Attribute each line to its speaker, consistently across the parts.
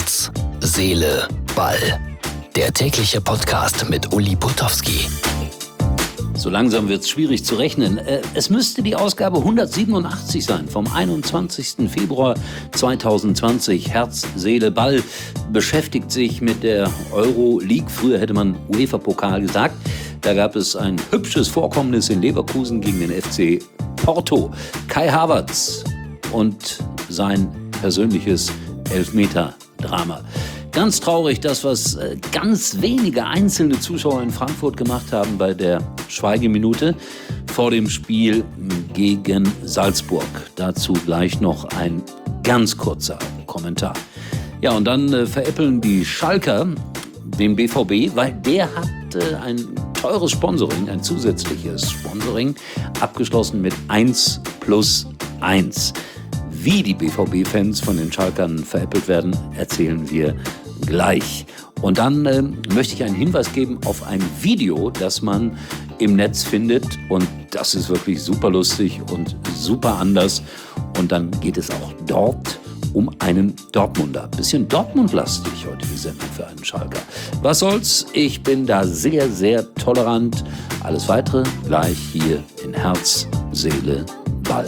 Speaker 1: Herz, Seele, Ball. Der tägliche Podcast mit Uli Putowski.
Speaker 2: So langsam wird es schwierig zu rechnen. Es müsste die Ausgabe 187 sein, vom 21. Februar 2020. Herz, Seele, Ball beschäftigt sich mit der Euroleague. Früher hätte man UEFA-Pokal gesagt. Da gab es ein hübsches Vorkommnis in Leverkusen gegen den FC Porto. Kai Havertz und sein persönliches Elfmeter-Drama. Ganz traurig, das, was ganz wenige einzelne Zuschauer in Frankfurt gemacht haben bei der Schweigeminute vor dem Spiel gegen Salzburg. Dazu gleich noch ein ganz kurzer Kommentar. Ja, und dann veräppeln die Schalker den BVB, weil der hat ein teures Sponsoring, ein zusätzliches Sponsoring, abgeschlossen mit 1+1. Wie die BVB-Fans von den Schalkern veräppelt werden, erzählen wir gleich. Und dann möchte ich einen Hinweis geben auf ein Video, das man im Netz findet. Und das ist wirklich super lustig und super anders. Und dann geht es auch dort um einen Dortmunder. Bisschen Dortmund-lastig heute die Sendung für einen Schalker. Was soll's? Ich bin da sehr, sehr tolerant. Alles Weitere gleich hier in Herz, Seele, Ball.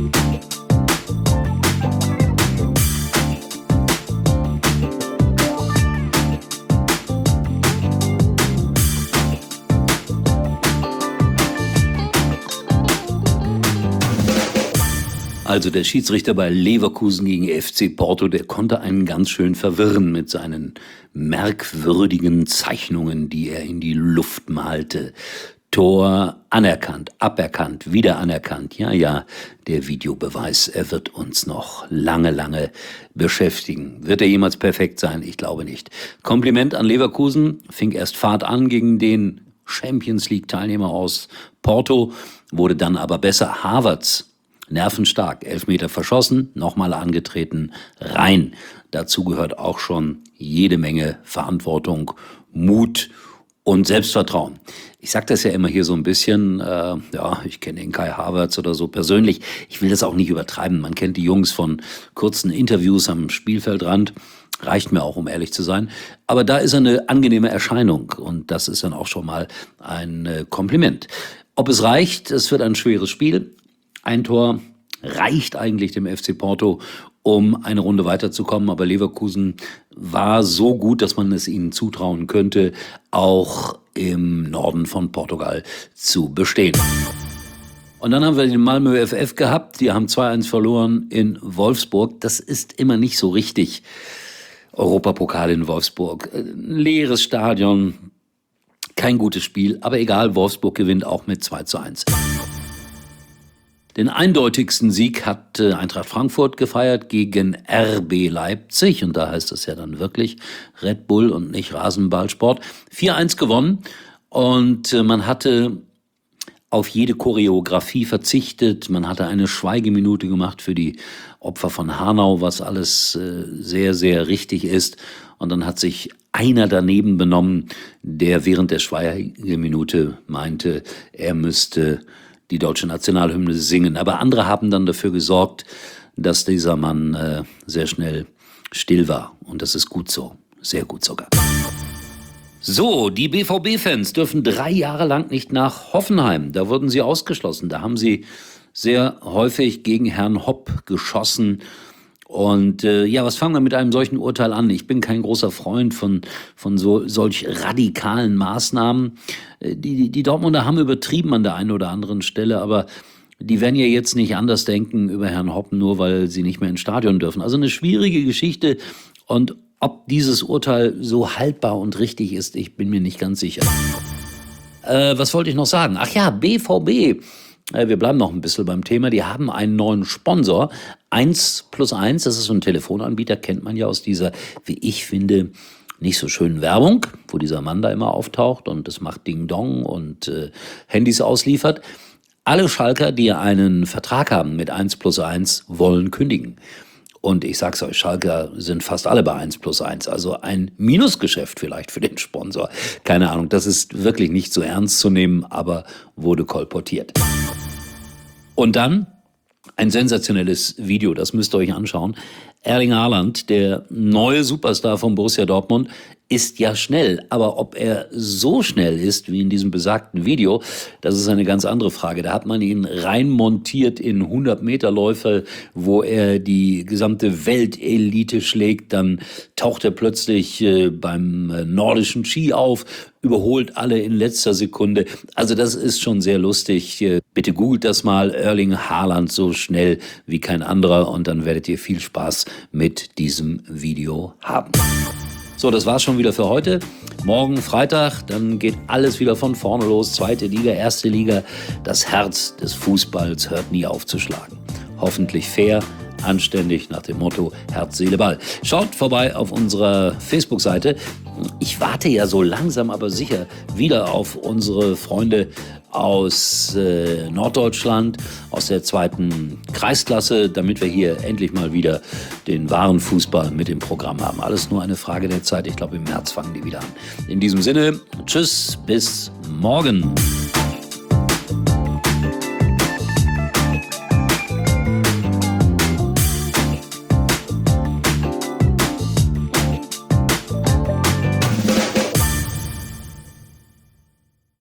Speaker 2: Also der Schiedsrichter bei Leverkusen gegen FC Porto, der konnte einen ganz schön verwirren mit seinen merkwürdigen Zeichnungen, die er in die Luft malte. Tor anerkannt, aberkannt, wieder anerkannt. Ja, der Videobeweis, er wird uns noch lange, lange beschäftigen. Wird er jemals perfekt sein? Ich glaube nicht. Kompliment an Leverkusen, fing erst Fahrt an gegen den Champions-League-Teilnehmer aus Porto, wurde dann aber besser. Havertz, nervenstark, Elfmeter verschossen, nochmal angetreten, rein. Dazu gehört auch schon jede Menge Verantwortung, Mut und Selbstvertrauen. Ich sage das ja immer hier so ein bisschen, ich kenne den Kai Havertz oder so persönlich. Ich will das auch nicht übertreiben. Man kennt die Jungs von kurzen Interviews am Spielfeldrand. Reicht mir auch, um ehrlich zu sein. Aber da ist er eine angenehme Erscheinung und das ist dann auch schon mal ein Kompliment. Ob es reicht, es wird ein schweres Spiel. Ein Tor reicht eigentlich dem FC Porto, um eine Runde weiterzukommen. Aber Leverkusen war so gut, dass man es ihnen zutrauen könnte, auch im Norden von Portugal zu bestehen. Und dann haben wir den Malmö FF gehabt. Die haben 2-1 verloren in Wolfsburg. Das ist immer nicht so richtig. Europapokal in Wolfsburg. Ein leeres Stadion. Kein gutes Spiel. Aber egal, Wolfsburg gewinnt auch mit 2-1. Den eindeutigsten Sieg hat Eintracht Frankfurt gefeiert gegen RB Leipzig. Und da heißt es ja dann wirklich Red Bull und nicht Rasenballsport. 4-1 gewonnen und man hatte auf jede Choreografie verzichtet. Man hatte eine Schweigeminute gemacht für die Opfer von Hanau, was alles sehr, sehr richtig ist. Und dann hat sich einer daneben benommen, der während der Schweigeminute meinte, er müsste die deutsche Nationalhymne singen. Aber andere haben dann dafür gesorgt, dass dieser Mann sehr schnell still war. Und das ist gut so. Sehr gut sogar. So, die BVB-Fans dürfen 3 Jahre lang nicht nach Hoffenheim. Da wurden sie ausgeschlossen. Da haben sie sehr häufig gegen Herrn Hopp geschossen. Und was fangen wir mit einem solchen Urteil an? Ich bin kein großer Freund von solch radikalen Maßnahmen. Die Dortmunder haben übertrieben an der einen oder anderen Stelle, aber die werden ja jetzt nicht anders denken über Herrn Hopp, nur weil sie nicht mehr ins Stadion dürfen. Also eine schwierige Geschichte. Und ob dieses Urteil so haltbar und richtig ist, ich bin mir nicht ganz sicher. Was wollte ich noch sagen? Ach ja, BVB. Wir bleiben noch ein bisschen beim Thema. Die haben einen neuen Sponsor. 1+1, das ist so ein Telefonanbieter, kennt man ja aus dieser, wie ich finde, nicht so schönen Werbung, wo dieser Mann da immer auftaucht und das macht Ding Dong und Handys ausliefert. Alle Schalker, die einen Vertrag haben mit 1+1, wollen kündigen. Und ich sag's euch, Schalker sind fast alle bei 1+1. Also ein Minusgeschäft vielleicht für den Sponsor. Keine Ahnung, das ist wirklich nicht so ernst zu nehmen, aber wurde kolportiert. Und dann ein sensationelles Video, das müsst ihr euch anschauen. Erling Haaland, der neue Superstar von Borussia Dortmund, ist ja schnell. Aber ob er so schnell ist wie in diesem besagten Video, das ist eine ganz andere Frage. Da hat man ihn reinmontiert in 100-Meter-Läufe, wo er die gesamte Weltelite schlägt. Dann taucht er plötzlich beim nordischen Ski auf, überholt alle in letzter Sekunde. Also das ist schon sehr lustig. Bitte googelt das mal, Erling Haaland so schnell wie kein anderer, und dann werdet ihr viel Spaß mit diesem Video haben. So, das war's schon wieder für heute. Morgen Freitag, dann geht alles wieder von vorne los. 2. Liga, 1. Liga. Das Herz des Fußballs hört nie auf zu schlagen. Hoffentlich fair, anständig, nach dem Motto Herz, Seele, Ball. Schaut vorbei auf unserer Facebook-Seite. Ich warte ja so langsam aber sicher wieder auf unsere Freunde aus Norddeutschland, aus der 2. Kreisklasse, damit wir hier endlich mal wieder den wahren Fußball mit im Programm haben. Alles nur eine Frage der Zeit. Ich glaube, im März fangen die wieder an. In diesem Sinne, tschüss, bis morgen.